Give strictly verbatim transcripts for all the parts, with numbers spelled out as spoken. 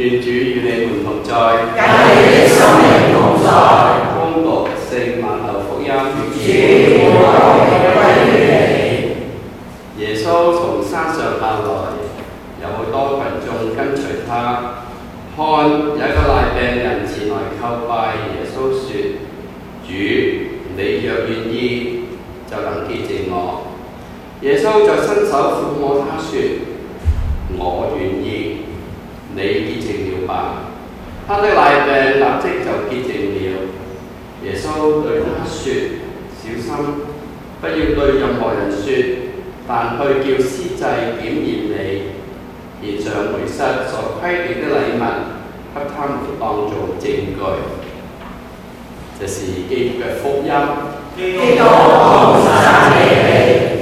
願主與你們同在， 也與你心靈同在。 恭讀聖馬竇福音。 主，我哋歸於你。 耶穌從山上下來，有好多群眾跟隨他。看，有一個癩病人前來叩拜耶穌，說：主，你若願意，就能潔淨我。耶穌就伸手撫摸他，說：我願意，你潔淨了吧。他的癩病立即就潔淨了。耶穌對他說：小心，不要對任何人說，但去叫司祭檢驗你，獻上梅瑟所規定的禮物，給他們當作證據。這是基督嘅福音。 基督，我讚美你。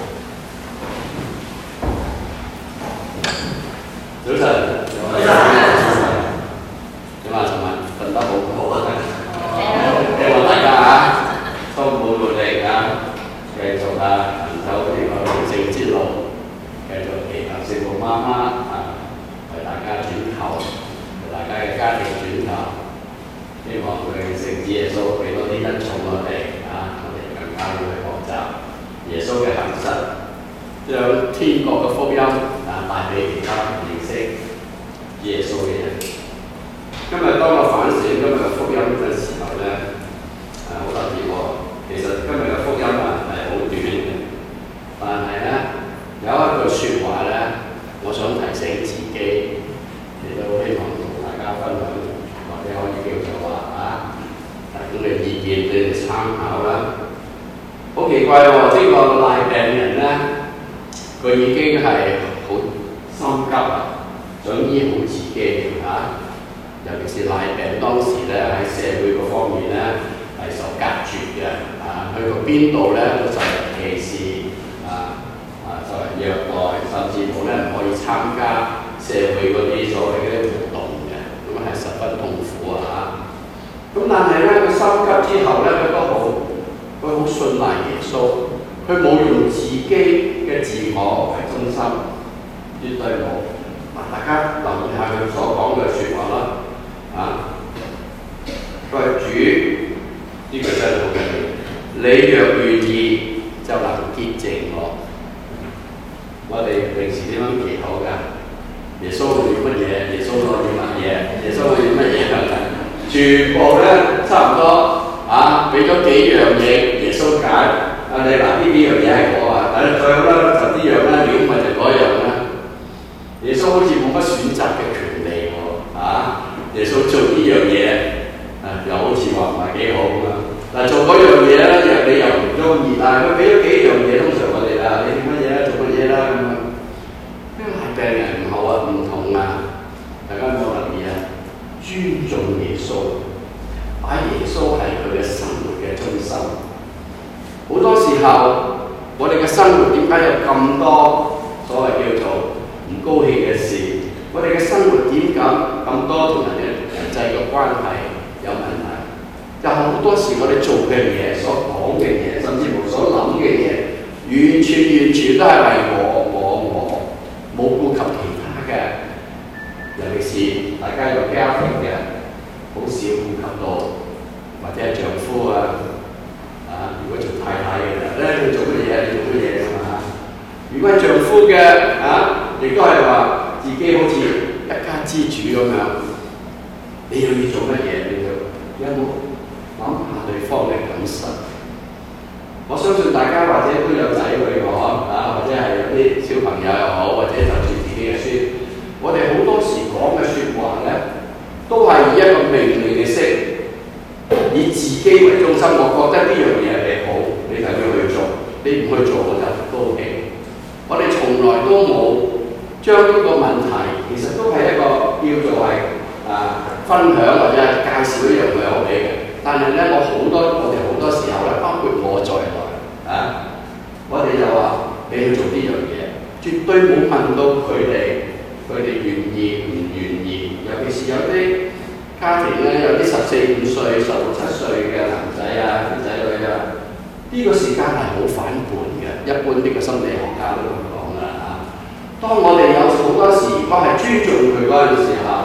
早晨，早晨，點啊？尋日瞓得好唔好啊？希望大家啊，充滿活力啊，繼續啊行走呢個靈性之路，繼續祈求聖母媽媽啊，為大家轉求，為大家嘅家庭轉求，希望佢聖子耶穌俾多啲恩寵我哋啊，我哋更加要去學習耶穌嘅行實，將天國嘅福音啊帶俾其他認識耶穌嘅人。今日當我反省今日嘅福音嘅時候咧，誒好特別喎。其實今日嘅福音啊係好短嘅，但係咧有一句説話咧，我想提醒自己，亦都希望同大家分享，或者可以叫做話啊，提供嘅意見俾你哋參考啦。好奇怪喎，呢個癩病人咧，佢已經係好心急啊，想醫好自己啊。尤其是癩病當時咧喺社會嗰方面咧係受隔絕嘅啊，去到邊度咧都受人歧視啊啊，受人虐待，甚至乎咧唔可以參加社會嗰啲所謂嘅活動嘅，咁係十分痛苦啊！咁但係咧佢心急之後咧，佢都好，佢好信賴耶穌，佢冇用自己嘅自我為中心，絕對冇。嗱，大家留意下佢所講嘅説話啦。啊！佢話主，呢句真係好緊要。你若願意，就能潔淨我。我哋平時點樣祈禱㗎？耶穌會要乜嘢？耶穌會要乜嘢？耶穌會要乜嘢？全部咧差唔多啊！俾咗幾樣嘢耶穌揀。啊，你嗱呢幾樣嘢係我啊，誒再好啦，就呢樣啦，如果唔係就嗰樣啦。耶穌好似冇乜選擇嘅權利喎，啊！耶穌做呢樣嘢，啊又好似話唔係幾好咁啊！嗱做嗰樣嘢咧，又你又唔中意，但係佢俾咗幾樣嘢，通常我哋啊，你做乜嘢啦？做乜嘢啦？咁啊，呢個癩病人唔好啊，唔同啊！大家有冇留意啊？尊重耶穌，把耶穌係佢嘅生活嘅中心。好多時候，我哋嘅生活點解有咁多所謂叫做唔高興嘅事？我哋嘅生活點解咁多同人嘅人際嘅關係有問題？有好多時我哋做嘅嘢、所講嘅嘢，甚至乎所諗嘅嘢，完全完全都係為我、我、我，冇顧及其他嘅。尤其是大家有家庭嘅，好少顧及到，或者係丈夫啊，啊，如果做太太嘅咧，你做乜嘢？你做乜嘢咁啊？如果係丈夫嘅啊，亦都係話。自己好似一家之主咁樣，你要要做乜嘢？你要有冇諗下對方嘅感受？我相信大家或者都有仔女喎，啊，或者係有啲小朋友又好，或者就住自己嘅孫，我哋好多時講嘅説話咧，都係以一個命令嘅式，以自己為中心。我覺得呢樣嘢係好，你就要去做，你唔去做我就唔高興。我哋從來都冇。將呢個問題其實都係一個叫做係啊分享或者係介紹一樣嘢好俾嘅，但係咧我好多我哋好多時候咧，包括我在內啊，我哋就話你去做呢樣嘢，絕對冇問到佢哋佢哋願意唔願意，尤其是有啲家庭咧，有啲十四五歲、十六七歲嘅男仔啊、女仔女啊，呢個時間係好反叛嘅，一般呢個心理學家都咁講啦嚇。當我哋有好多時，如果係尊重佢嗰陣時候，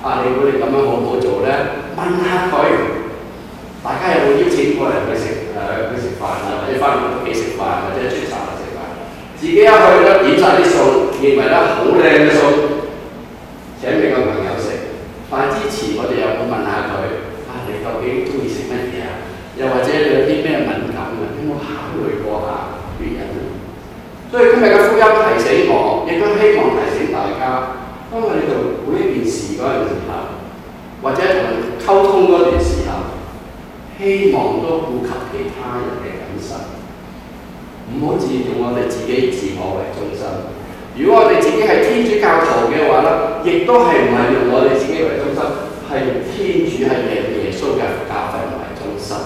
啊，你估你咁樣好唔好做咧？問下佢，大家有冇邀請過人去食誒去食飯啊，或者翻嚟屋企食飯，或者出茶樓食飯？自己一去咧點晒啲餸，認為咧好靚嘅餸，請俾個朋友食。但之前我哋有冇問下佢？啊，你究竟中意食乜嘢啊？又或者你有啲咩敏感啊？有冇考慮過下原因？所以今日嘅福音提醒我，亦都希望提醒大家，當我哋做每一件事嗰陣時候，或者同人溝通嗰段時候，希望都顧及其他人嘅感受，唔好只用我哋自己自我為中心。如果我哋自己係天主教徒嘅話咧，亦都係唔係用我哋自己為中心，係用天主係耶穌嘅教訓為中心。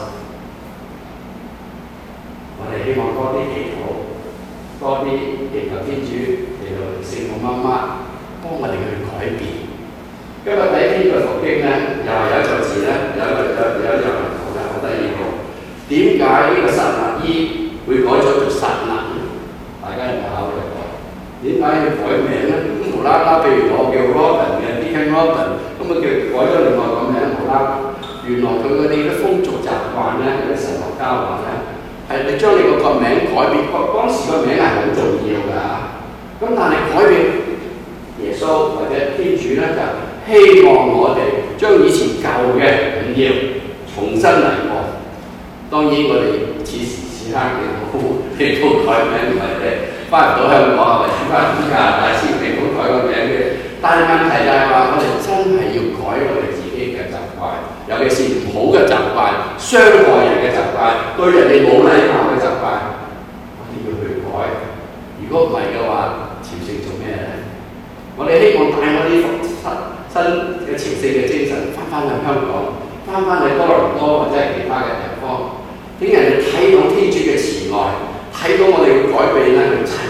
我哋希望多啲祈禱，多啲祈求天主嚟到聖母媽媽幫我哋去改變。今日睇呢個讀經咧，又係有一個字咧，有一個有有一個人講得好得意嘅。點解呢個撒納伊會改咗做撒納咧？大家有冇考慮過？點解要改名咧？咁無啦啦，譬如我叫 Robin 嘅 Deacon Robin，咁啊叫改咗另外個名，無啦。原來佢嗰啲嘅風俗習慣咧，有啲神學家話咧，係你將你個個名改變，當時個名係好重要㗎。咁但係改變耶穌或者天主咧，就希望我哋將以前舊嘅唔要，重新嚟過。當然我哋此時此刻嘅好，你都改名唔係咧。翻唔到香港啊，或者翻唔到加拿大先嚟好改個名嘅。但係問題就係話，我哋真係要改我哋自己嘅習慣，尤其是唔好嘅習慣、傷害人嘅習慣、對人哋冇禮貌嘅習慣，我哋要去改。如果唔係嘅話，朝聖做咩咧？我哋希望帶我啲新嘅朝聖嘅精神翻返去香港，翻返去多倫多或者係其他嘅地方，俾人哋睇到天主嘅慈愛。睇到我哋嘅改變咧，去